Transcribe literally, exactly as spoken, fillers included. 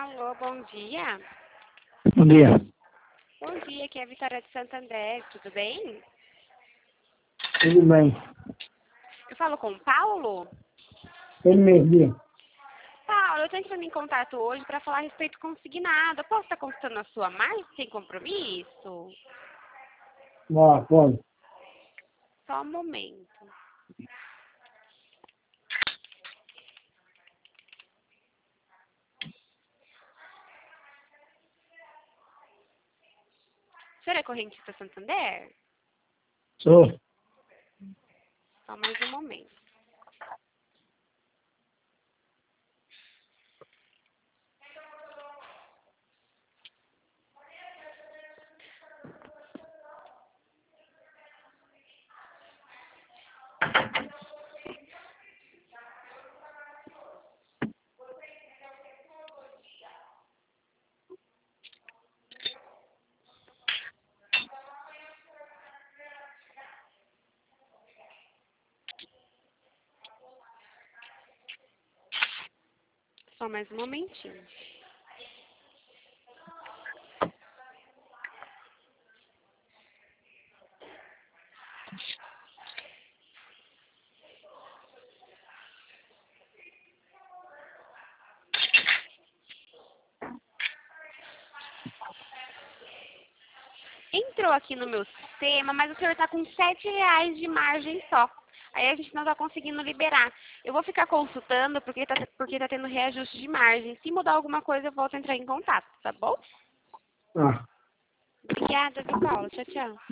Alô, bom dia. Bom dia. Bom dia, aqui é a Vitória de Santander, tudo bem? Tudo bem. Eu falo com o Paulo? Ele mesmo, dia. Paulo, eu estou entrando em contato hoje para falar a respeito do consignado. Eu posso estar consultando a sua marca sem compromisso? Lá, pode. Só um momento. O senhor é correntista Santander? Sou. Só mais um momento. Só mais um momentinho. Entrou aqui no meu sistema, mas o senhor está com sete reais de margem só. Aí a gente não está conseguindo liberar. Eu vou ficar consultando porque está porque tá tendo reajuste de margem. Se mudar alguma coisa, eu volto a entrar em contato, tá bom? Ah. Obrigada, viu, Paulo? Tchau, tchau.